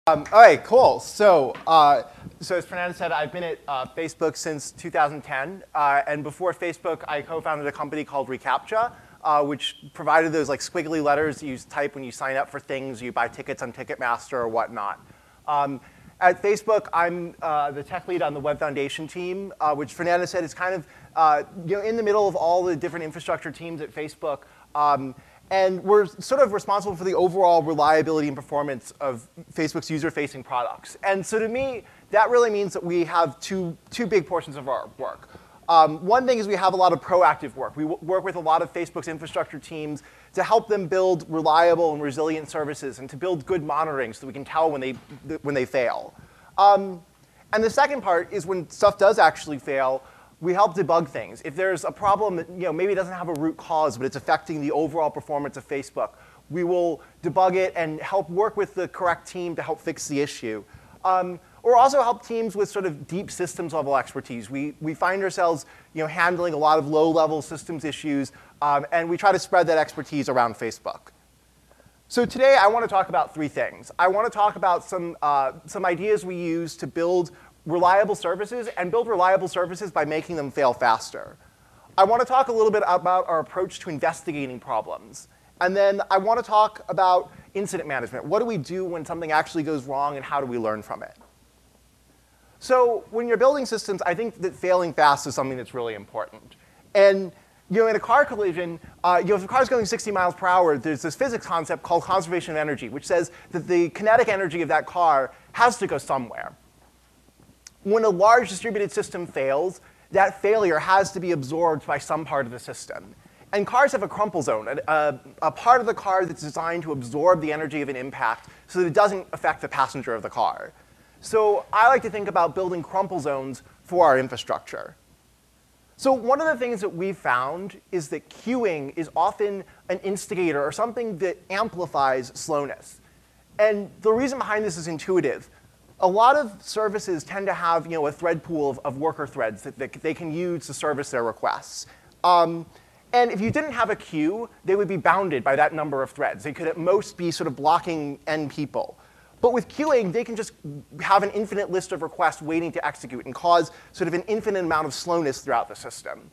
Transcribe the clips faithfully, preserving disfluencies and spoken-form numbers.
Um, all right, cool. So, uh, so as Fernando said, I've been at uh, Facebook since two thousand ten, uh, and before Facebook, I co-founded a company called reCAPTCHA, uh, which provided those like squiggly letters you type when you sign up for things, you buy tickets on Ticketmaster or whatnot. Um, at Facebook, I'm uh, the tech lead on the Web Foundation team, uh, which Fernando said is kind of uh, you know in the middle of all the different infrastructure teams at Facebook. Um, And we're sort of responsible for the overall reliability and performance of Facebook's user-facing products. And so to me, that really means that we have two, two big portions of our work. Um, one thing is we have a lot of proactive work. We w work with a lot of Facebook's infrastructure teams to help them build reliable and resilient services and to build good monitoring so that we can tell when they, when they fail. Um, and the second part is when stuff does actually fail, we help debug things. If there's a problem that you know, maybe it doesn't have a root cause, but it's affecting the overall performance of Facebook, we will debug it and help work with the correct team to help fix the issue. Um, or also help teams with sort of deep systems level expertise. We, we find ourselves you know, handling a lot of low level systems issues, um, and we try to spread that expertise around Facebook. So today I want to talk about three things. I want to talk about some, uh, some ideas we use to build reliable services and build reliable services by making them fail faster. I want to talk a little bit about our approach to investigating problems. And then I want to talk about incident management. What do we do when something actually goes wrong and how do we learn from it? So when you're building systems, I think that failing fast is something that's really important. And you know, in a car collision, uh, you know, if the car's going sixty miles per hour, there's this physics concept called conservation of energy, which says that the kinetic energy of that car has to go somewhere. When a large distributed system fails, that failure has to be absorbed by some part of the system. And cars have a crumple zone, a, a, a part of the car that's designed to absorb the energy of an impact so that it doesn't affect the passenger of the car. So I like to think about building crumple zones for our infrastructure. So one of the things that we've found is that queuing is often an instigator or something that amplifies slowness. And the reason behind this is intuitive. A lot of services tend to have you know, a thread pool of, of worker threads that, that they can use to service their requests. Um, and if you didn't have a queue, they would be bounded by that number of threads. They could at most be sort of blocking n people. But with queuing, they can just have an infinite list of requests waiting to execute and cause sort of an infinite amount of slowness throughout the system.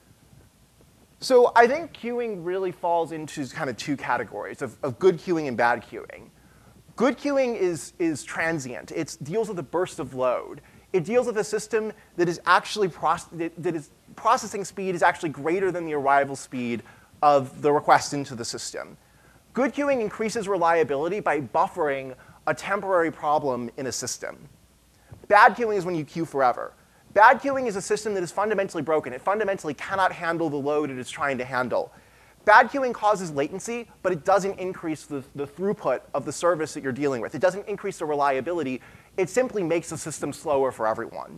So I think queuing really falls into kind of two categories of, of good queuing and bad queuing. Good queuing is, is transient. It deals with a burst of load. It deals with a system that is actually that, that is processing speed is actually greater than the arrival speed of the request into the system. Good queuing increases reliability by buffering a temporary problem in a system. Bad queuing is when you queue forever. Bad queuing is a system that is fundamentally broken. It fundamentally cannot handle the load it is trying to handle. Bad queuing causes latency, but it doesn't increase the, the throughput of the service that you're dealing with. It doesn't increase the reliability. It simply makes the system slower for everyone.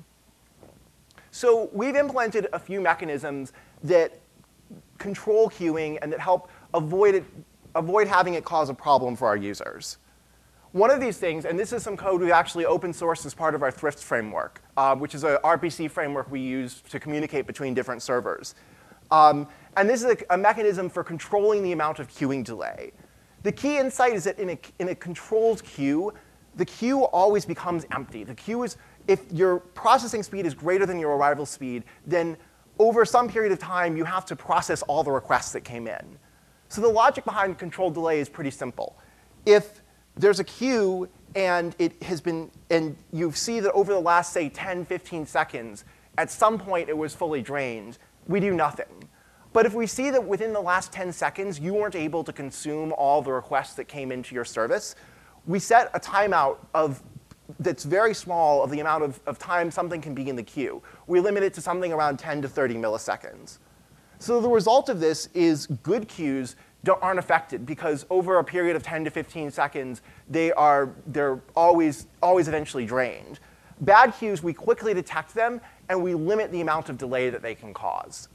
So we've implemented a few mechanisms that control queuing and that help avoid, it, avoid having it cause a problem for our users. One of these things, and this is some code we actually open sourced as part of our Thrift framework, uh, which is a R P C framework we use to communicate between different servers. Um, and this is a, a mechanism for controlling the amount of queuing delay. The key insight is that in a, in a controlled queue, the queue always becomes empty. The queue is, if your processing speed is greater than your arrival speed, then over some period of time, you have to process all the requests that came in. So the logic behind controlled delay is pretty simple. If there's a queue and it has been, and you see that over the last, say, ten, fifteen seconds, at some point it was fully drained, we do nothing. But if we see that within the last ten seconds, you weren't able to consume all the requests that came into your service, we set a timeout of, that's very small of the amount of, of time something can be in the queue. We limit it to something around ten to thirty milliseconds. So the result of this is good queues don't, aren't affected because over a period of ten to fifteen seconds, they are, they're always, always eventually drained. Bad queues, we quickly detect them, and we limit the amount of delay that they can cause.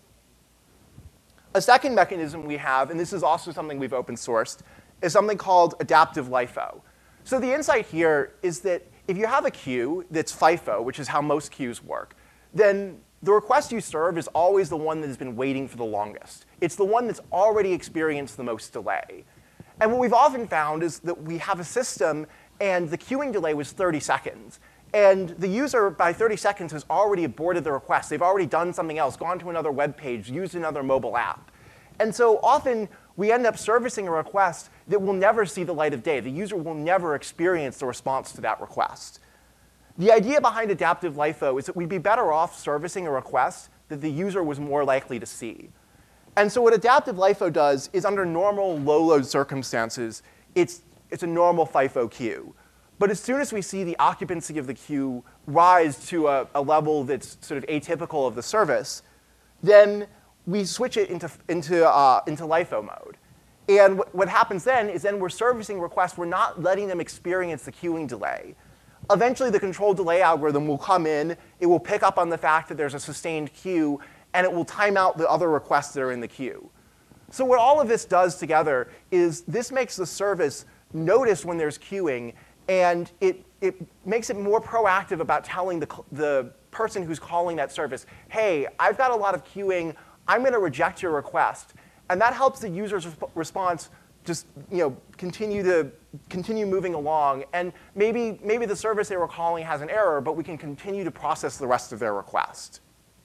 A second mechanism we have, and this is also something we've open sourced, is something called adaptive LIFO. So the insight here is that if you have a queue that's FIFO, which is how most queues work, then the request you serve is always the one that has been waiting for the longest. It's the one that's already experienced the most delay. And what we've often found is that we have a system and the queuing delay was thirty seconds. And the user, by thirty seconds, has already aborted the request. They've already done something else, gone to another web page, used another mobile app. And so often, we end up servicing a request that will never see the light of day. The user will never experience the response to that request. The idea behind adaptive LIFO is that we'd be better off servicing a request that the user was more likely to see. And so what adaptive LIFO does is under normal low-load circumstances, it's, it's a normal FIFO queue. But as soon as we see the occupancy of the queue rise to a, a level that's sort of atypical of the service, then we switch it into, into, uh, into LIFO mode. And what, what happens then is then we're servicing requests. We're not letting them experience the queuing delay. Eventually, the control delay algorithm will come in. It will pick up on the fact that there's a sustained queue, and it will time out the other requests that are in the queue. So what all of this does together is this makes the service notice when there's queuing, and it, it makes it more proactive about telling the, the person who's calling that service, hey, I've got a lot of queuing. I'm going to reject your request. And that helps the user's resp response just you know, continue to continue moving along. And maybe, maybe the service they were calling has an error, but we can continue to process the rest of their request.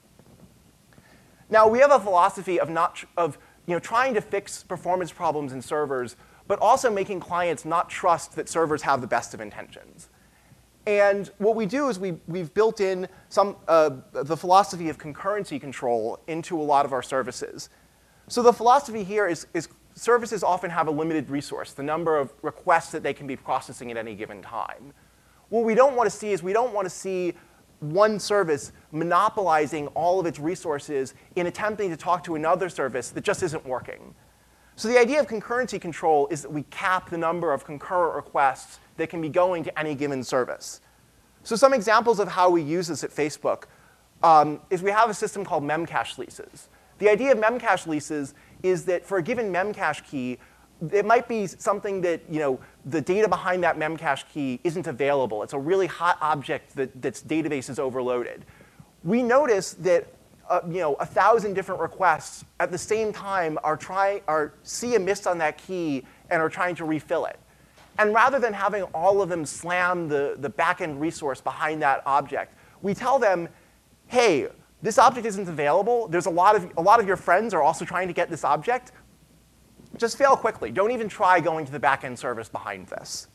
Now, we have a philosophy of, not tr of you know, trying to fix performance problems in servers, but also making clients not trust that servers have the best of intentions. And what we do is we, we've built in some, uh, the philosophy of concurrency control into a lot of our services. So the philosophy here is, is services often have a limited resource, the number of requests that they can be processing at any given time. What we don't want to see is we don't want to see one service monopolizing all of its resources in attempting to talk to another service that just isn't working. So the idea of concurrency control is that we cap the number of concurrent requests that can be going to any given service. So some examples of how we use this at Facebook um, is we have a system called Memcache leases. The idea of Memcache leases is that for a given Memcache key, it might be something that you know, the data behind that Memcache key isn't available. It's a really hot object that that's database is overloaded. We notice that uh, you know, a thousand different requests at the same time are trying, are see a miss on that key and are trying to refill it. And rather than having all of them slam the, the backend resource behind that object, we tell them, hey, this object isn't available. There's a lot of, a lot of your friends are also trying to get this object. Just fail quickly. Don't even try going to the backend service behind this.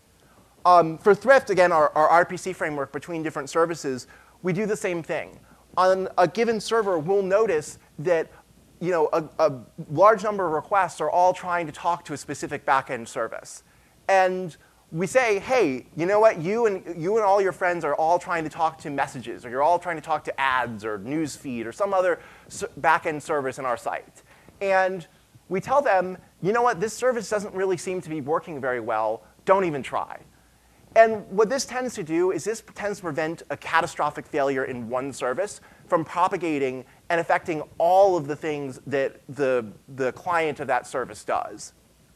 Um, for Thrift, again, our, our R P C framework between different services, we do the same thing. On a given server, we'll notice that you know, a, a large number of requests are all trying to talk to a specific backend service. And we say, hey, you know what? You and, you and all your friends are all trying to talk to messages, or you're all trying to talk to ads or newsfeed or some other backend service in our site. And we tell them, you know what? This service doesn't really seem to be working very well. Don't even try. And what this tends to do is this tends to prevent a catastrophic failure in one service from propagating and affecting all of the things that the, the client of that service does.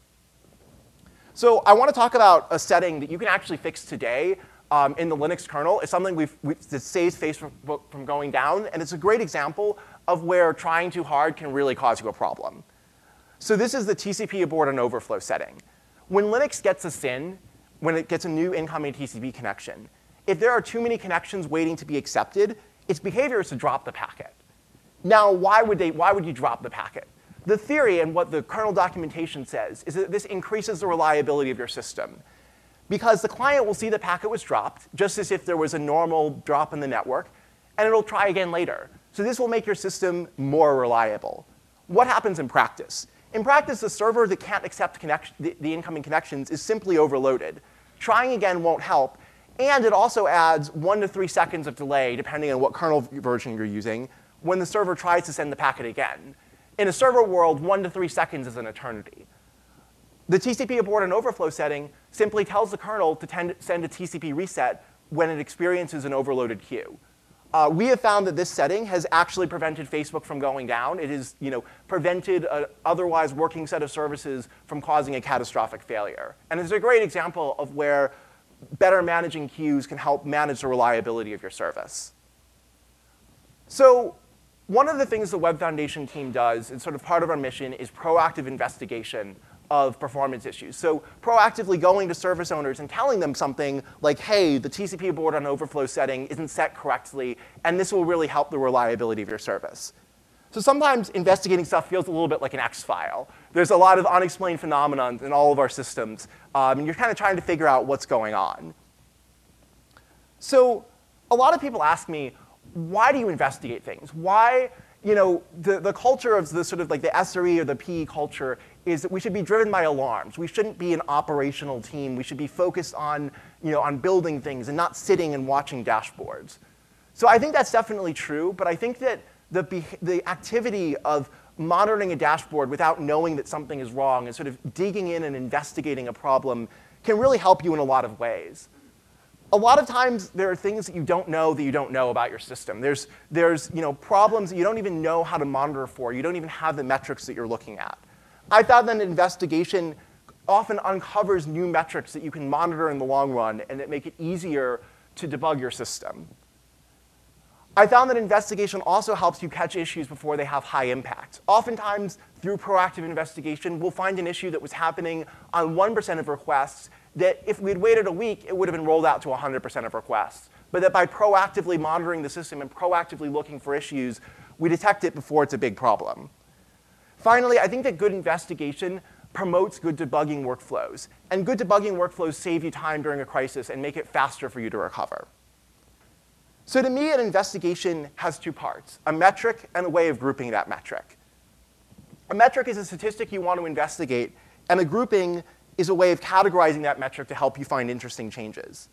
So I want to talk about a setting that you can actually fix today um, in the Linux kernel. It's something we've, we've, that saves Facebook from going down. And it's a great example of where trying too hard can really cause you a problem. So this is the T C P abort on overflow setting. When Linux gets a S I N, when it gets a new incoming T C P connection, if there are too many connections waiting to be accepted, its behavior is to drop the packet. Now, why would, they, why would you drop the packet? The theory and what the kernel documentation says is that this increases the reliability of your system. Because the client will see the packet was dropped, just as if there was a normal drop in the network, and it'll try again later. So this will make your system more reliable. What happens in practice? In practice, the server that can't accept connection, the, the incoming connections is simply overloaded. Trying again won't help. And it also adds one to three seconds of delay, depending on what kernel version you're using, when the server tries to send the packet again. In a server world, one to three seconds is an eternity. The T C P abort and overflow setting simply tells the kernel to tend, send a T C P reset when it experiences an overloaded queue. Uh, we have found that this setting has actually prevented Facebook from going down. It has you know, prevented an otherwise working set of services from causing a catastrophic failure. And it's a great example of where better managing queues can help manage the reliability of your service. So one of the things the Web Foundation team does, and sort of part of our mission, is proactive investigation of performance issues. So proactively going to service owners and telling them something like, hey, the T C P abort on overflow setting isn't set correctly, and this will really help the reliability of your service. So sometimes investigating stuff feels a little bit like an X-file. There's a lot of unexplained phenomena in all of our systems, um, and you're kind of trying to figure out what's going on. So a lot of people ask me, why do you investigate things? Why, you know, the, the culture of the sort of like the S R E or the P E culture is that we should be driven by alarms. We shouldn't be an operational team. We should be focused on, you know, on building things and not sitting and watching dashboards. So I think that's definitely true, but I think that the, the activity of monitoring a dashboard without knowing that something is wrong and sort of digging in and investigating a problem can really help you in a lot of ways. A lot of times, there are things that you don't know that you don't know about your system. There's, there's you know, problems that you don't even know how to monitor for. You don't even have the metrics that you're looking at. I found that an investigation often uncovers new metrics that you can monitor in the long run and that make it easier to debug your system. I found that investigation also helps you catch issues before they have high impact. Oftentimes, through proactive investigation, we'll find an issue that was happening on one percent of requests that if we'd waited a week, it would have been rolled out to one hundred percent of requests. But that by proactively monitoring the system and proactively looking for issues, we detect it before it's a big problem. Finally, I think that good investigation promotes good debugging workflows. And good debugging workflows save you time during a crisis and make it faster for you to recover. So to me, an investigation has two parts, a metric and a way of grouping that metric. A metric is a statistic you want to investigate, and a grouping is a way of categorizing that metric to help you find interesting changes.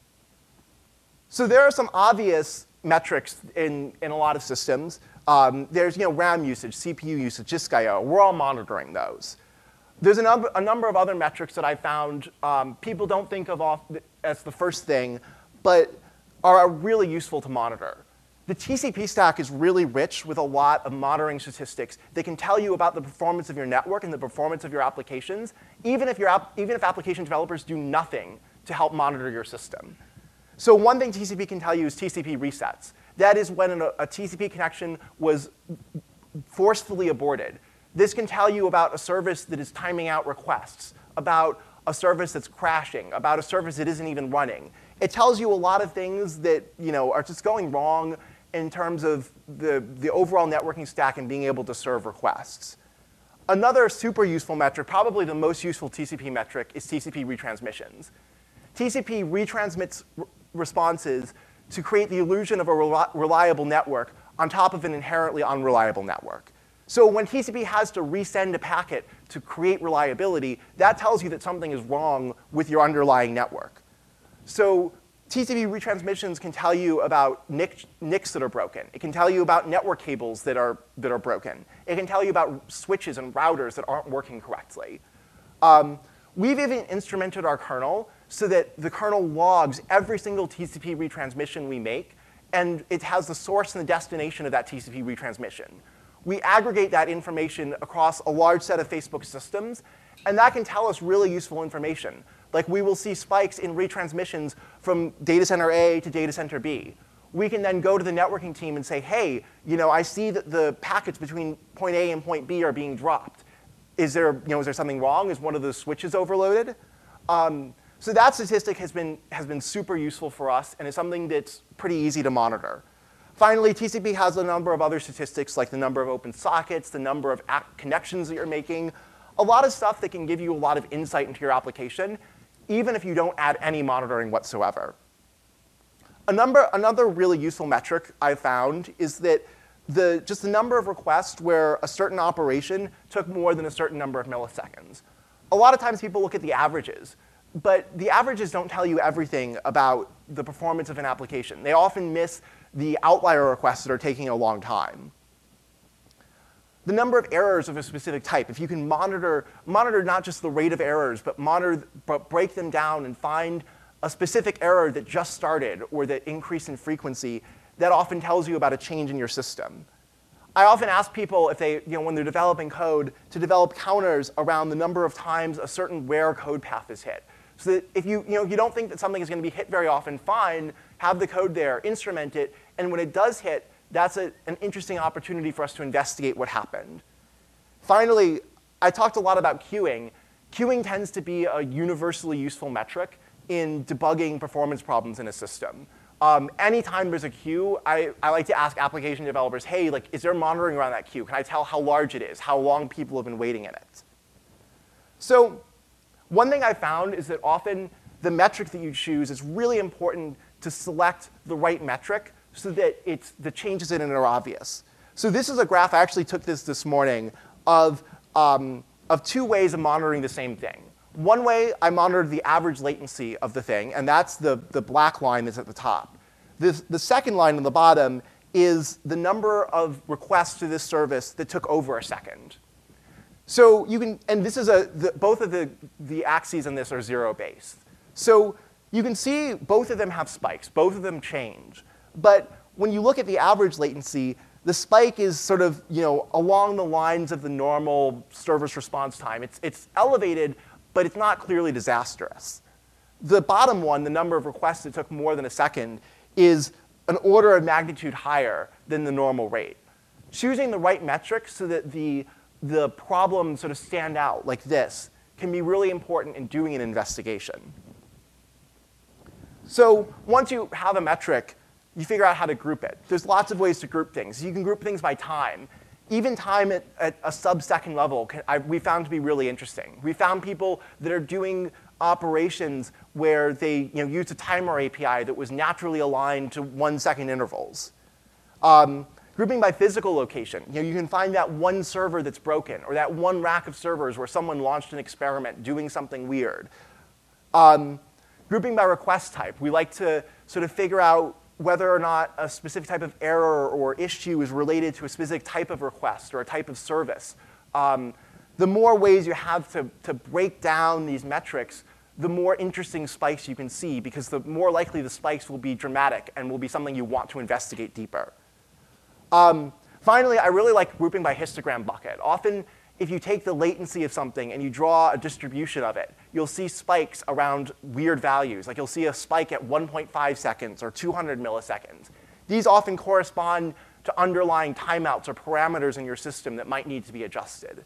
So there are some obvious metrics in, in a lot of systems. Um, there's you know, RAM usage, C P U usage, disk I O. We're all monitoring those. There's a, num a number of other metrics that I found um, people don't think of off as the first thing, but are really useful to monitor. The T C P stack is really rich with a lot of monitoring statistics that can tell you about the performance of your network and the performance of your applications, even if, your app even if application developers do nothing to help monitor your system. So one thing T C P can tell you is T C P resets. That is when a, a T C P connection was forcefully aborted. This can tell you about a service that is timing out requests, about a service that's crashing, about a service that isn't even running. It tells you a lot of things that you know, are just going wrong in terms of the, the overall networking stack and being able to serve requests. Another super useful metric, probably the most useful T C P metric, is T C P retransmissions. T C P retransmits responses to create the illusion of a reli reliable network on top of an inherently unreliable network. So when T C P has to resend a packet to create reliability, that tells you that something is wrong with your underlying network. So T C P retransmissions can tell you about N I Cs that are broken. It can tell you about network cables that are, that are broken. It can tell you about switches and routers that aren't working correctly. Um, we've even instrumented our kernel so that the kernel logs every single T C P retransmission we make, and it has the source and the destination of that T C P retransmission. We aggregate that information across a large set of Facebook systems, and that can tell us really useful information. Like we will see spikes in retransmissions from data center A to data center B. We can then go to the networking team and say, hey, you know, I see that the packets between point A and point B are being dropped. Is there, you know, is there something wrong? Is one of the switches overloaded? Um, so that statistic has been, has been super useful for us, and is something that's pretty easy to monitor. Finally, T C P has a number of other statistics, like the number of open sockets, the number of app connections that you're making, a lot of stuff that can give you a lot of insight into your application, even if you don't add any monitoring whatsoever. A number, another really useful metric I found is that the, just the number of requests where a certain operation took more than a certain number of milliseconds. A lot of times people look at the averages, but the averages don't tell you everything about the performance of an application. They often miss the outlier requests that are taking a long time. The number of errors of a specific type, if you can monitor, monitor not just the rate of errors, but, monitor, but break them down and find a specific error that just started or that increased in frequency, that often tells you about a change in your system. I often ask people if they, you know, when they're developing code, to develop counters around the number of times a certain rare code path is hit. So that if you, you, know, you don't think that something is going to be hit very often, fine, have the code there, instrument it, and when it does hit, that's a, an interesting opportunity for us to investigate what happened. Finally, I talked a lot about queuing. queuing tends to be a universally useful metric in debugging performance problems in a system. Um, anytime there's a queue, I, I like to ask application developers, hey, like, is there monitoring around that queue? Can I tell how large it is, how long people have been waiting in it? So one thing I found is that often the metric that you choose is really important to select the right metric so that it's, the changes in it are obvious. So this is a graph, I actually took this this morning, of, um, of two ways of monitoring the same thing. One way, I monitored the average latency of the thing, and that's the, the black line that's at the top. This, the second line on the bottom is the number of requests to this service that took over a second. So you can, and this is a, the, both of the, the axes in this are zero-based. So you can see both of them have spikes, both of them change. But when you look at the average latency, the spike is sort of, you know, along the lines of the normal service response time. It's, it's elevated, but it's not clearly disastrous. The bottom one, the number of requests that took more than a second, is an order of magnitude higher than the normal rate. Choosing the right metric so that the, the problems sort of stand out like this can be really important in doing an investigation. So once you have a metric, you figure out how to group it. There's lots of ways to group things. You can group things by time. Even time at, at a sub-second level can, I, we found to be really interesting. We found people that are doing operations where they you know, used a timer A P I that was naturally aligned to one-second intervals. Um, grouping by physical location. You know, you can find that one server that's broken, or that one rack of servers where someone launched an experiment doing something weird. Um, grouping by request type. We like to sort of figure out whether or not a specific type of error or issue is related to a specific type of request or a type of service. Um, the more ways you have to, to break down these metrics, the more interesting spikes you can see, because the more likely the spikes will be dramatic and will be something you want to investigate deeper. Um, finally, I really like grouping by histogram bucket. Often, if you take the latency of something and you draw a distribution of it, you'll see spikes around weird values. Like you'll see a spike at one point five seconds or two hundred milliseconds. These often correspond to underlying timeouts or parameters in your system that might need to be adjusted.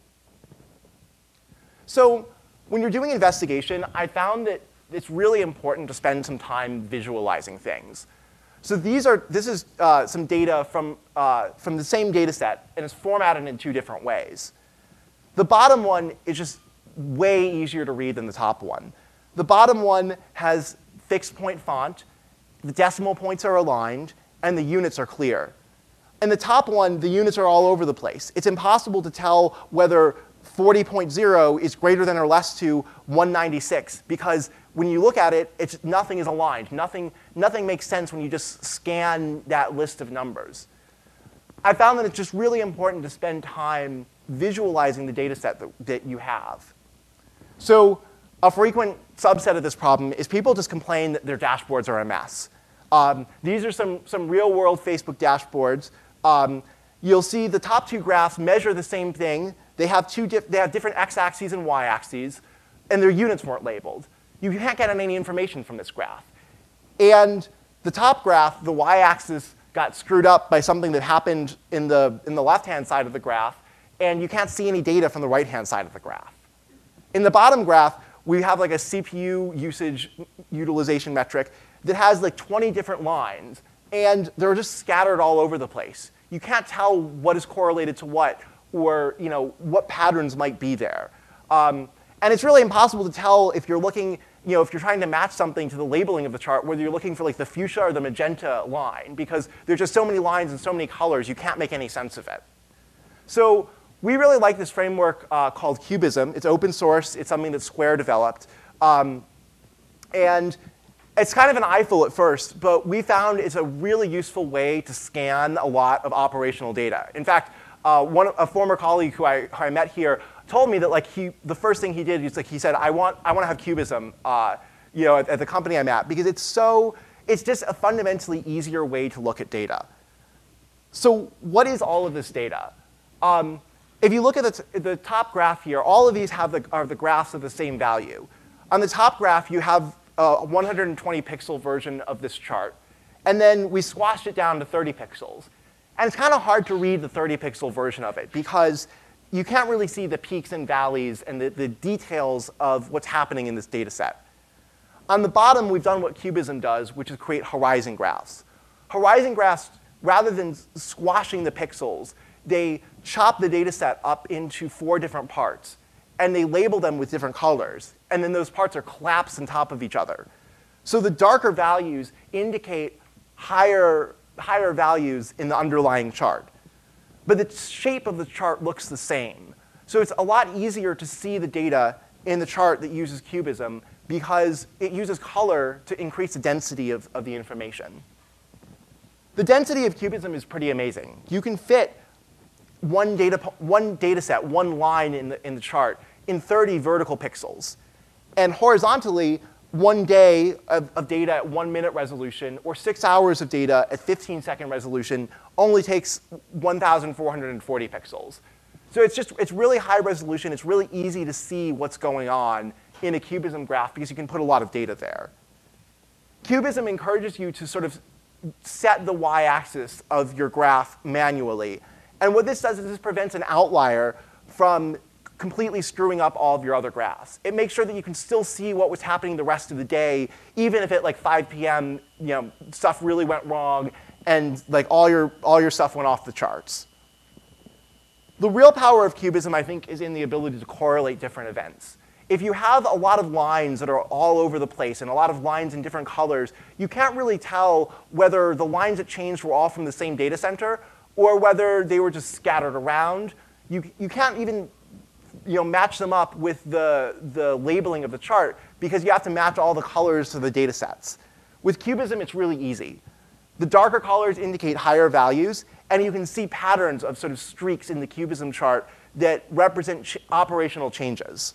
So when you're doing investigation, I found that it's really important to spend some time visualizing things. So these are, this is uh, some data from, uh, from the same data set, and it's formatted in two different ways. The bottom one is just way easier to read than the top one. The bottom one has fixed point font, the decimal points are aligned, and the units are clear. In the top one, the units are all over the place. It's impossible to tell whether forty point zero is greater than or less to one ninety-six, because when you look at it, it's, nothing is aligned. Nothing, nothing makes sense when you just scan that list of numbers. I found that it's just really important to spend time visualizing the data set that, that you have. So a frequent subset of this problem is people just complain that their dashboards are a mess. Um, these are some, some real-world Facebook dashboards. Um, you'll see the top two graphs measure the same thing. They have, two dif they have different x-axes and y-axes, and their units weren't labeled. You can't get any information from this graph. And the top graph, the y-axis, got screwed up by something that happened in the, in the left-hand side of the graph, and you can't see any data from the right-hand side of the graph. In the bottom graph, we have like a C P U usage utilization metric that has like twenty different lines, and they're just scattered all over the place. You can't tell what is correlated to what, or you know, what patterns might be there. Um, and it's really impossible to tell if you're looking, you know, if you're trying to match something to the labeling of the chart, whether you're looking for like the fuchsia or the magenta line, because there's just so many lines and so many colors, you can't make any sense of it. So we really like this framework uh, called Cubism. It's open source. It's something that Square developed. Um, and it's kind of an eyeful at first, but we found it's a really useful way to scan a lot of operational data. In fact, uh, one, a former colleague who I, who I met here told me that like he, the first thing he did is like he said, I want, I want to have Cubism uh, you know, at, at the company I'm at, because it's so, it's just a fundamentally easier way to look at data. So what is all of this data? Um, if you look at the, the top graph here, all of these have the, are the graphs of the same value. On the top graph, you have a one hundred twenty pixel version of this chart. And then we squashed it down to thirty pixels. And it's kind of hard to read the thirty pixel version of it, because you can't really see the peaks and valleys and the, the details of what's happening in this data set. On the bottom, we've done what Cubism does, which is create horizon graphs. Horizon graphs, rather than squashing the pixels, they chop the data set up into four different parts, and they label them with different colors. And then those parts are collapsed on top of each other. So the darker values indicate higher, higher values in the underlying chart. But the shape of the chart looks the same. So it's a lot easier to see the data in the chart that uses Cubism because it uses color to increase the density of, of the information. The density of Cubism is pretty amazing. You can fit one data, one data set, one line in the, in the chart in thirty vertical pixels. And horizontally, one day of, of data at one minute resolution or six hours of data at fifteen second resolution only takes one thousand four hundred forty pixels. So it's just, it's really high resolution. It's really easy to see what's going on in a Cubism graph because you can put a lot of data there. Cubism encourages you to sort of set the y-axis of your graph manually. And what this does is this prevents an outlier from completely screwing up all of your other graphs. It makes sure that you can still see what was happening the rest of the day, even if at like five p m you know, stuff really went wrong and like all your, all your stuff went off the charts. The real power of Cubism, I think, is in the ability to correlate different events. If you have a lot of lines that are all over the place and a lot of lines in different colors, you can't really tell whether the lines that changed were all from the same data center or whether they were just scattered around. You, you can't even you know, match them up with the, the labeling of the chart because you have to match all the colors to the data sets. With Cubism, it's really easy. The darker colors indicate higher values, and you can see patterns of sort of streaks in the Cubism chart that represent ch operational changes.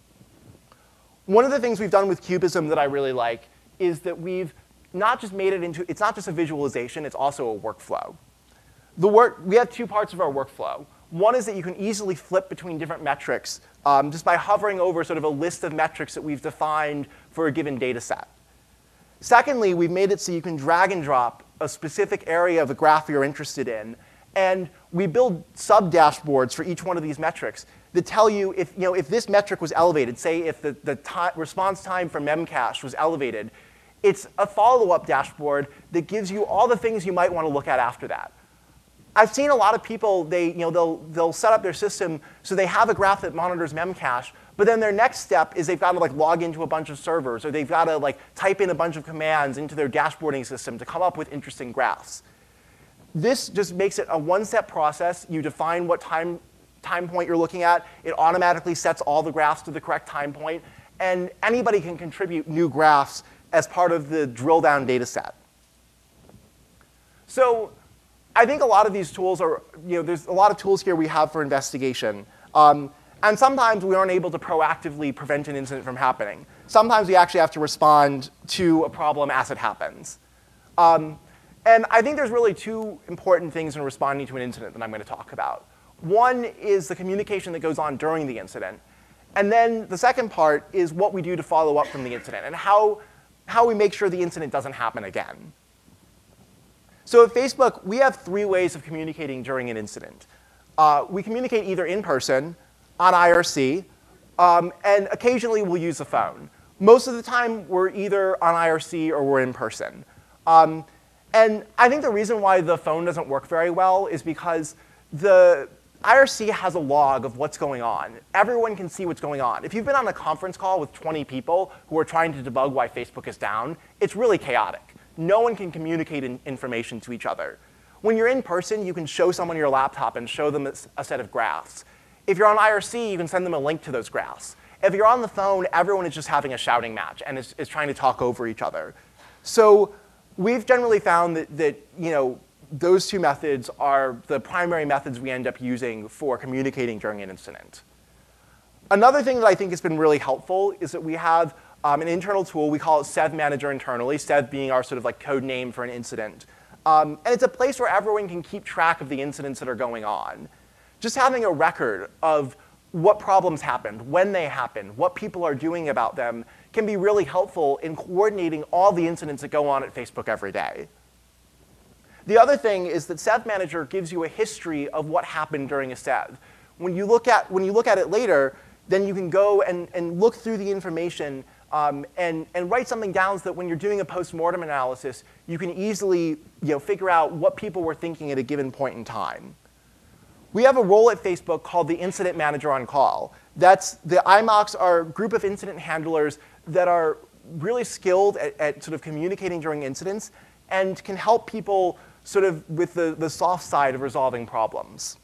One of the things we've done with Cubism that I really like is that we've not just made it into, it's not just a visualization, it's also a workflow. The work, we have two parts of our workflow. One is that you can easily flip between different metrics um, just by hovering over sort of a list of metrics that we've defined for a given data set. Secondly, we've made it so you can drag and drop a specific area of the graph you're interested in. And we build sub-dashboards for each one of these metrics that tell you if, you know, if this metric was elevated, say if the, the time, response time for Memcache was elevated, it's a follow-up dashboard that gives you all the things you might want to look at after that. I've seen a lot of people, they, you know, they'll, they'll set up their system so they have a graph that monitors Memcache, but then their next step is they've got to like log into a bunch of servers, or they've got to like type in a bunch of commands into their dashboarding system to come up with interesting graphs. This just makes it a one-step process. You define what time, time point you're looking at. It automatically sets all the graphs to the correct time point, and anybody can contribute new graphs as part of the drill-down data set. So I think a lot of these tools are, you know, there's a lot of tools here we have for investigation. Um, and sometimes we aren't able to proactively prevent an incident from happening. Sometimes we actually have to respond to a problem as it happens. Um, and I think there's really two important things in responding to an incident that I'm going to talk about. One is the communication that goes on during the incident. And then the second part is what we do to follow up from the incident and how, how we make sure the incident doesn't happen again. So at Facebook, we have three ways of communicating during an incident. Uh, we communicate either in person, on I R C, um, and occasionally we'll use the phone. Most of the time, we're either on I R C or we're in person. Um, and I think the reason why the phone doesn't work very well is because the I R C has a log of what's going on. Everyone can see what's going on. If you've been on a conference call with twenty people who are trying to debug why Facebook is down, it's really chaotic. No one can communicate in information to each other. When you're in person, you can show someone your laptop and show them a set of graphs. If you're on I R C, you can send them a link to those graphs. If you're on the phone, everyone is just having a shouting match and is, is trying to talk over each other. So we've generally found that, that you know, those two methods are the primary methods we end up using for communicating during an incident. Another thing that I think has been really helpful is that we have um, an internal tool. We call it Sev Manager internally, Sev being our sort of like code name for an incident. Um, and it's a place where everyone can keep track of the incidents that are going on. Just having a record of what problems happened, when they happened, what people are doing about them can be really helpful in coordinating all the incidents that go on at Facebook every day. The other thing is that Sev Manager gives you a history of what happened during a Sev. when you look at, when you look at it later, then you can go and, and look through the information um, and, and write something down so that when you're doing a post-mortem analysis, you can easily you know, figure out what people were thinking at a given point in time. We have a role at Facebook called the Incident Manager on Call. That's, the I M O Cs are a group of incident handlers that are really skilled at, at sort of communicating during incidents and can help people sort of with the, the soft side of resolving problems.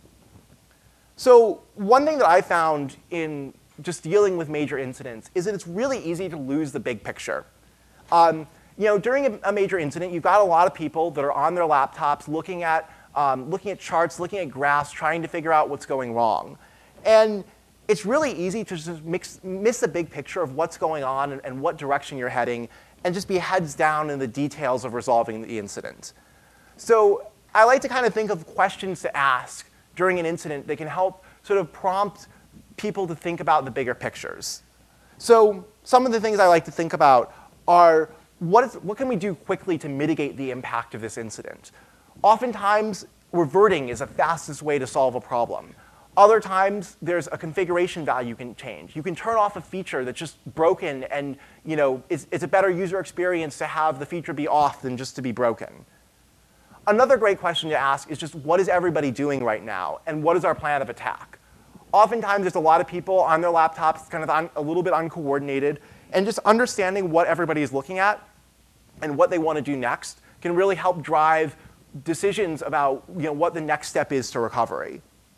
So one thing that I found in just dealing with major incidents is that it's really easy to lose the big picture. Um, you know, during a, a major incident, you've got a lot of people that are on their laptops looking at, um, looking at charts, looking at graphs, trying to figure out what's going wrong. And it's really easy to just mix, miss the big picture of what's going on and, and what direction you're heading, and just be heads down in the details of resolving the incident. So I like to kind of think of questions to ask during an incident that can help sort of prompt people to think about the bigger pictures. So some of the things I like to think about are, what, is, what can we do quickly to mitigate the impact of this incident? Oftentimes, reverting is the fastest way to solve a problem. Other times, there's a configuration value you can change. You can turn off a feature that's just broken, and you know, it's, it's a better user experience to have the feature be off than just to be broken. Another great question to ask is just, what is everybody doing right now, and what is our plan of attack? Oftentimes, there's a lot of people on their laptops, kind of un, a little bit uncoordinated, and just understanding what everybody is looking at and what they want to do next can really help drive decisions about you know, what the next step is to recovery.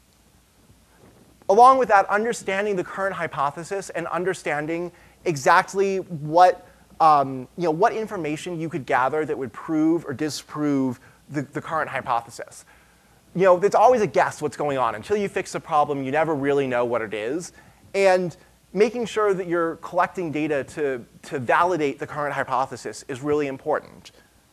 Along with that, understanding the current hypothesis and understanding exactly what, um, you know, what information you could gather that would prove or disprove the, the current hypothesis. You know, it's always a guess what's going on. Until you fix a problem, you never really know what it is. And making sure that you're collecting data to, to validate the current hypothesis is really important.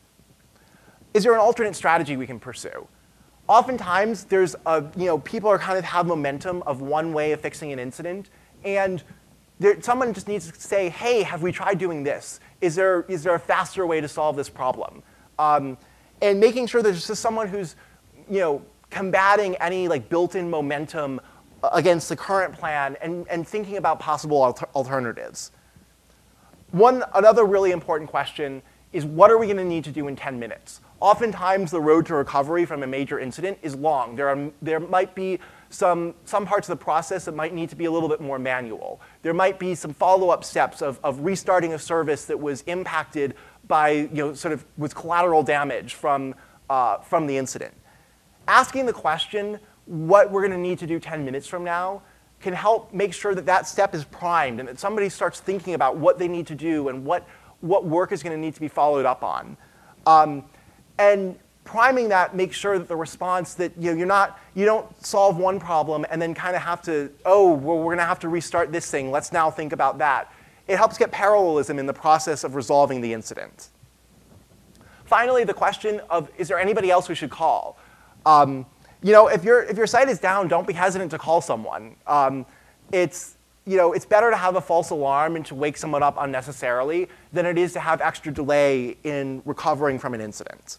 Is there an alternate strategy we can pursue? Oftentimes, there's a, you know, people are kind of have momentum of one way of fixing an incident, and there, someone just needs to say, hey, have we tried doing this? Is there, is there a faster way to solve this problem? Um, and making sure there's just someone who's you know, combating any like, built-in momentum against the current plan and, and thinking about possible alter alternatives. One, another really important question is, what are we going to need to do in ten minutes? Oftentimes, the road to recovery from a major incident is long. There, are, there might be some, some parts of the process that might need to be a little bit more manual. There might be some follow-up steps of, of restarting a service that was impacted by, you know, sort of with collateral damage from, uh, from the incident. Asking the question, what we're going to need to do ten minutes from now, can help make sure that that step is primed and that somebody starts thinking about what they need to do and what, what work is going to need to be followed up on. Um, And priming that makes sure that the response that you know, you're not, you don't solve one problem and then kind of have to, oh, well, we're going to have to restart this thing. Let's now think about that. It helps get parallelism in the process of resolving the incident. Finally, the question of, is there anybody else we should call? Um, you know, if, your if your site is down, don't be hesitant to call someone. Um, it's, you know, it's better to have a false alarm and to wake someone up unnecessarily than it is to have extra delay in recovering from an incident.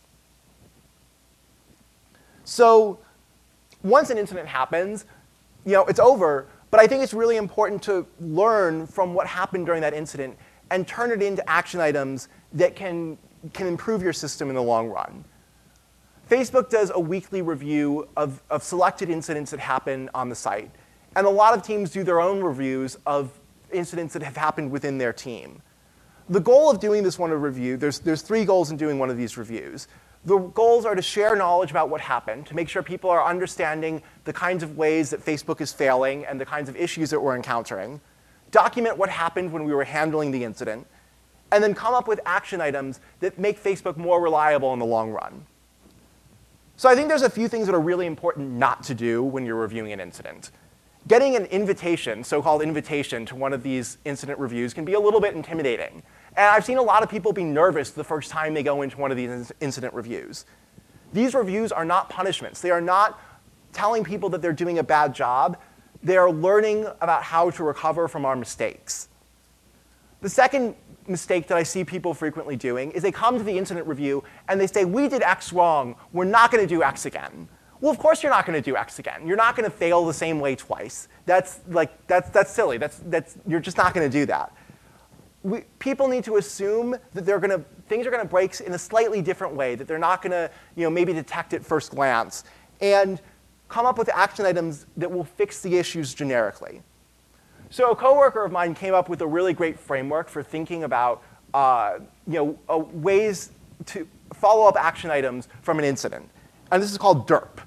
So once an incident happens, you know, it's over, but I think it's really important to learn from what happened during that incident and turn it into action items that can, can improve your system in the long run. Facebook does a weekly review of, of selected incidents that happen on the site. And a lot of teams do their own reviews of incidents that have happened within their team. The goal of doing this one review, there's, there's three goals in doing one of these reviews. The goals are to share knowledge about what happened, to make sure people are understanding the kinds of ways that Facebook is failing and the kinds of issues that we're encountering, document what happened when we were handling the incident, and then come up with action items that make Facebook more reliable in the long run. So I think there's a few things that are really important not to do when you're reviewing an incident. Getting an invitation, so-called invitation, to one of these incident reviews can be a little bit intimidating. And I've seen a lot of people be nervous the first time they go into one of these incident reviews. These reviews are not punishments. They are not telling people that they're doing a bad job. They are learning about how to recover from our mistakes. The second mistake that I see people frequently doing is they come to the incident review and they say, we did X wrong. We're not going to do X again. Well, of course you're not going to do X again. You're not going to fail the same way twice. That's like that's that's silly. That's that's you're just not going to do that. We, people need to assume that they're going to things are going to break in a slightly different way. That they're not going to you know maybe detect at first glance, and come up with action items that will fix the issues generically. So a coworker of mine came up with a really great framework for thinking about uh, you know uh, ways to follow up action items from an incident, and this is called D E R P.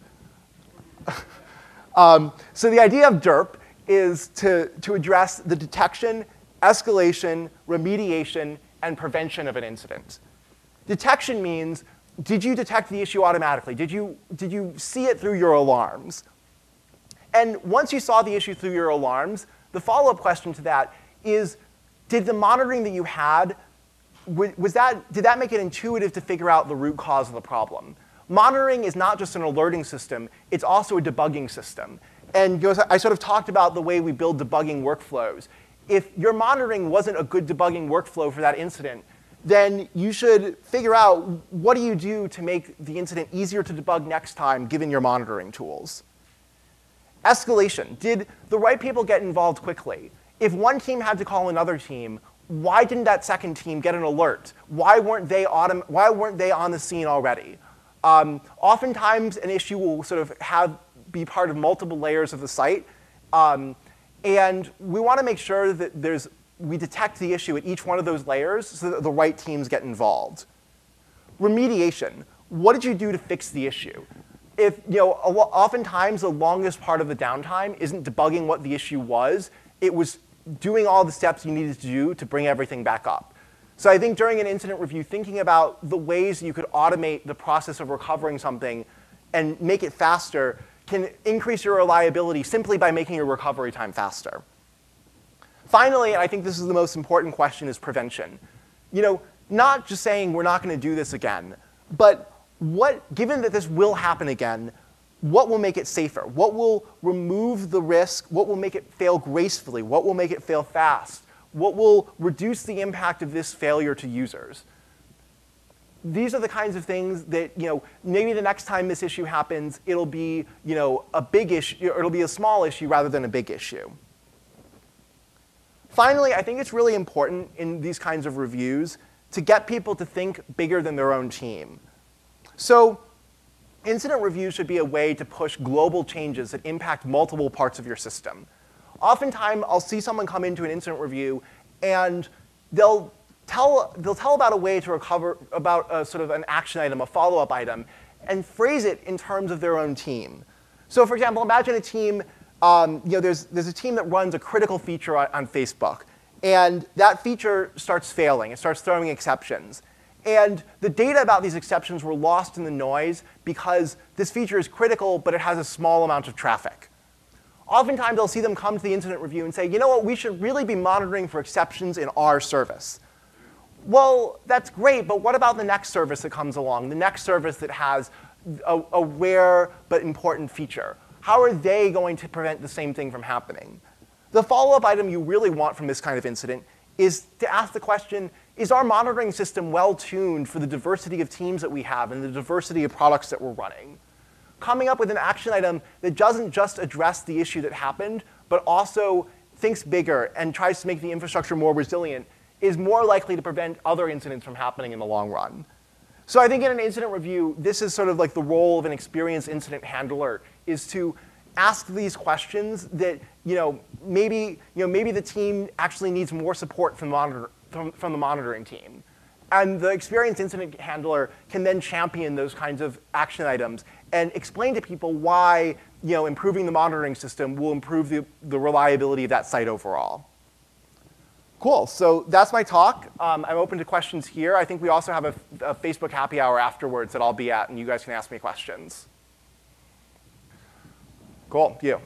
um, so the idea of D E R P is to, to address the detection, escalation, remediation, and prevention of an incident. Detection means, did you detect the issue automatically? Did you, did you see it through your alarms? And once you saw the issue through your alarms, the follow-up question to that is, did the monitoring that you had, was that, did that make it intuitive to figure out the root cause of the problem? Monitoring is not just an alerting system, it's also a debugging system. And I sort of talked about the way we build debugging workflows. If your monitoring wasn't a good debugging workflow for that incident, then you should figure out what do you do to make the incident easier to debug next time, given your monitoring tools. Escalation. Did the right people get involved quickly? If one team had to call another team, why didn't that second team get an alert? Why weren't they, autom why weren't they on the scene already? Um, oftentimes, an issue will sort of have, be part of multiple layers of the site. Um, and we want to make sure that there's, we detect the issue at each one of those layers so that the right teams get involved. Remediation. What did you do to fix the issue? If, you know, oftentimes the longest part of the downtime isn't debugging what the issue was. It was doing all the steps you needed to do to bring everything back up. So I think during an incident review, thinking about the ways you could automate the process of recovering something and make it faster can increase your reliability simply by making your recovery time faster. Finally, and I think this is the most important question, is prevention. You know, not just saying we're not going to do this again, but what, given that this will happen again, what will make it safer? What will remove the risk? What will make it fail gracefully? What will make it fail fast? What will reduce the impact of this failure to users? These are the kinds of things that, you know, maybe the next time this issue happens, it'll be, you know, a big issue, or it'll be a small issue rather than a big issue. Finally, I think it's really important in these kinds of reviews to get people to think bigger than their own team. So incident reviews should be a way to push global changes that impact multiple parts of your system. Oftentimes, I'll see someone come into an incident review, and they'll tell, they'll tell about a way to recover, about a, sort of an action item, a follow-up item, and phrase it in terms of their own team. So for example, imagine a team, um, you know, there's, there's a team that runs a critical feature on, on Facebook, and that feature starts failing. It starts throwing exceptions. And the data about these exceptions were lost in the noise because this feature is critical, but it has a small amount of traffic. Oftentimes, I'll see them come to the incident review and say, you know what, we should really be monitoring for exceptions in our service. Well, that's great, but what about the next service that comes along, the next service that has a, a rare but important feature? How are they going to prevent the same thing from happening? The follow-up item you really want from this kind of incident is to ask the question, is our monitoring system well-tuned for the diversity of teams that we have and the diversity of products that we're running? Coming up with an action item that doesn't just address the issue that happened, but also thinks bigger and tries to make the infrastructure more resilient is more likely to prevent other incidents from happening in the long run. So I think in an incident review, this is sort of like the role of an experienced incident handler, is to ask these questions that, you know, maybe, you know, maybe the team actually needs more support from the, monitor, from, from the monitoring team. And the experienced incident handler can then champion those kinds of action items and explain to people why, you know, improving the monitoring system will improve the, the reliability of that site overall. Cool, so that's my talk. Um, I'm open to questions here. I think we also have a, a Facebook happy hour afterwards that I'll be at, and you guys can ask me questions. Cool, you.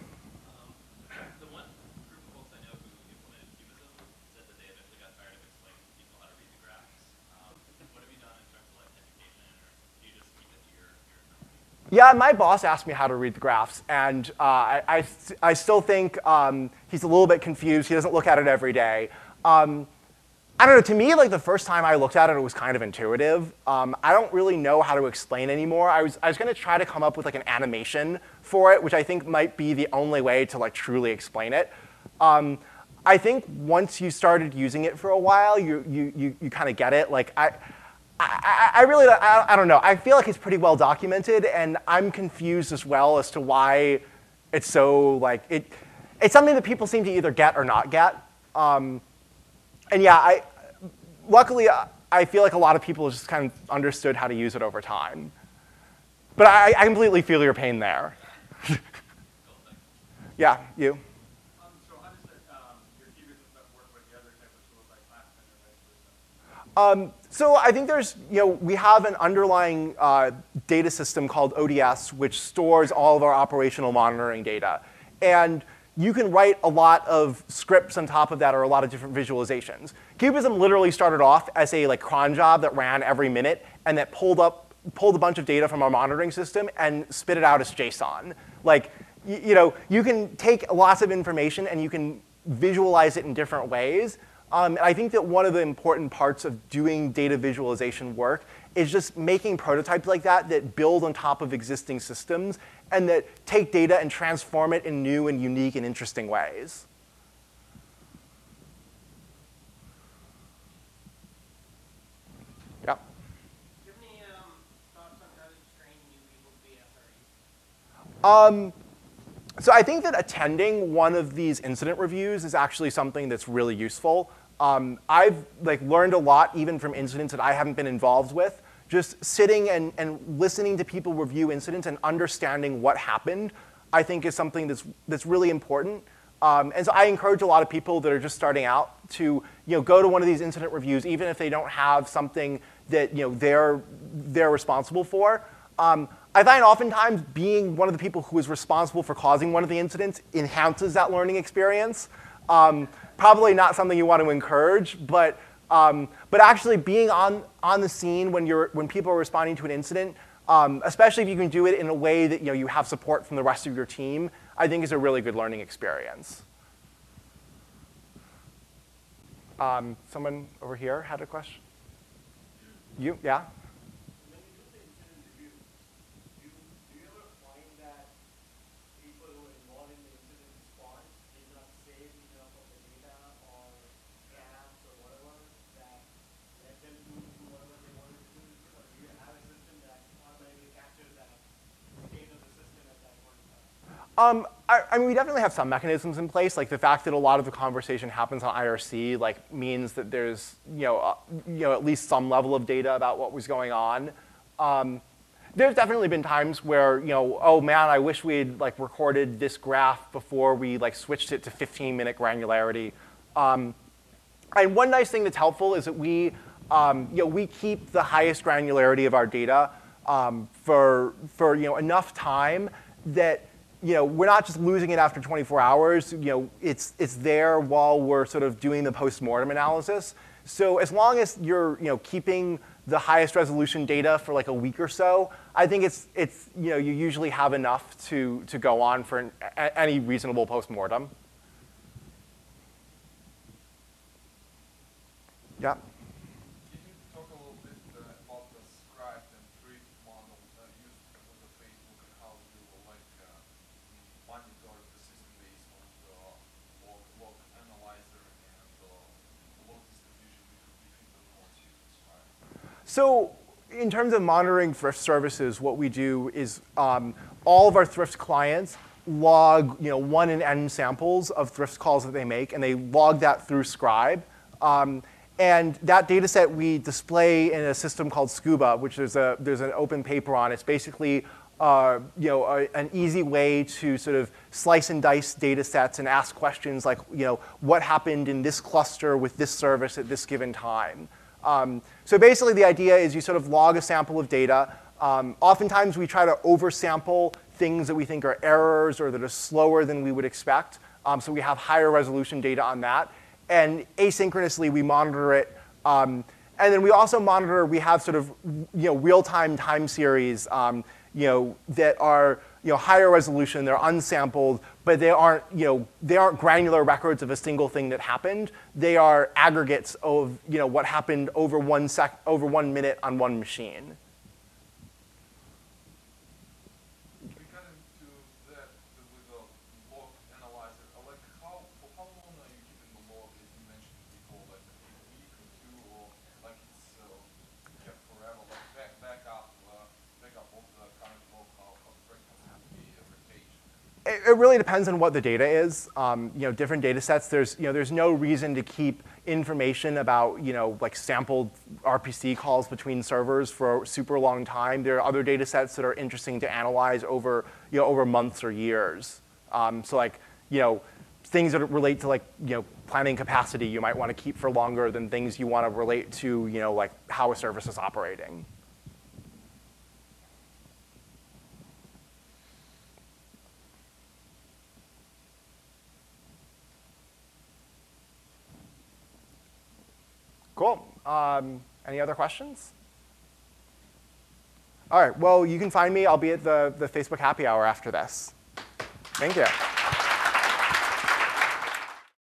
Yeah, my boss asked me how to read the graphs, and uh, I, I, I still think um, he's a little bit confused. He doesn't look at it every day. Um, I don't know, to me, like the first time I looked at it, it was kind of intuitive. Um, I don't really know how to explain anymore. I was, I was gonna try to come up with like an animation for it, which I think might be the only way to like truly explain it. Um, I think once you started using it for a while, you, you, you, you kind of get it. Like I, I, I really, I, I don't know. I feel like it's pretty well documented, and I'm confused as well as to why it's so like, it, it's something that people seem to either get or not get. Um, and yeah, I, luckily, I feel like a lot of people just kind of understood how to use it over time. But I, I completely feel your pain there. Yeah, you? Um, so I think there's, you know, we have an underlying uh, data system called O D S, which stores all of our operational monitoring data. And you can write a lot of scripts on top of that, or a lot of different visualizations. Cubism literally started off as a like cron job that ran every minute and that pulled up, pulled a bunch of data from our monitoring system and spit it out as JSON. Like, you, you know, you can take lots of information and you can visualize it in different ways. Um, and I think that one of the important parts of doing data visualization work is just making prototypes like that that build on top of existing systems and that take data and transform it in new and unique and interesting ways. Yeah. Do you have any um, thoughts on how to train new people to be S R Es? Um, so I think that attending one of these incident reviews is actually something that's really useful. Um, I've like learned a lot even from incidents that I haven't been involved with. Just sitting and, and listening to people review incidents and understanding what happened, I think is something that's, that's really important. Um, and so I encourage a lot of people that are just starting out to you know, go to one of these incident reviews, even if they don't have something that you know, they're, they're responsible for. Um, I find oftentimes being one of the people who is responsible for causing one of the incidents enhances that learning experience. Um, probably not something you want to encourage, but Um, but actually being on, on the scene when, you're, when people are responding to an incident, um, especially if you can do it in a way that you, know, you have support from the rest of your team, I think is a really good learning experience. Um, someone over here had a question? You, yeah? Um, I, I mean, we definitely have some mechanisms in place. Like the fact that a lot of the conversation happens on I R C, like means that there's, you know, uh, you know, at least some level of data about what was going on. Um, there's definitely been times where, you know, oh man, I wish we'd like recorded this graph before we like switched it to fifteen minute granularity. Um, and one nice thing that's helpful is that we, um, you know, we keep the highest granularity of our data um, for for you know enough time that. You know, we're not just losing it after twenty-four hours. You know, it's it's there while we're sort of doing the post-mortem analysis. So as long as you're you know keeping the highest resolution data for like a week or so, I think it's it's you know you usually have enough to to go on for an, a, any reasonable post-mortem. Yeah. So in terms of monitoring Thrift services, what we do is um, all of our Thrift clients log you know, one in n samples of Thrift calls that they make, and they log that through Scribe. Um, and that data set we display in a system called Scuba, which there's, a, there's an open paper on. It's basically uh, you know, a, an easy way to sort of slice and dice data sets and ask questions like, you know, what happened in this cluster with this service at this given time. Um, so basically the idea is you sort of log a sample of data. Um, oftentimes we try to oversample things that we think are errors or that are slower than we would expect. Um, so we have higher resolution data on that. And asynchronously we monitor it. Um, and then we also monitor, we have sort of you know, real-time time series um, you know, that are you know, higher resolution, they're unsampled, but they aren't, you know, they aren't granular records of a single thing that happened. They are aggregates of, you know, what happened over one sec, over one minute on one machine. We got into that with the log analyzer. Like, how for how long are you keeping the log? As you mentioned before, like a week or two, or like it's uh, kept forever. Like back back up, uh, back up of the current log. How how frequent has to be every page? It, it really depends on what the data is. Um, you know, different data sets, there's, you know, there's no reason to keep information about, you know, like sampled R P C calls between servers for a super long time. There are other data sets that are interesting to analyze over, you know, over months or years. Um, so like, you know, things that relate to like, you know, planning capacity you might want to keep for longer than things you want to relate to, you know, like how a service is operating. Cool. Um, any other questions? All right, well, you can find me. I'll be at the, the Facebook happy hour after this. Thank you.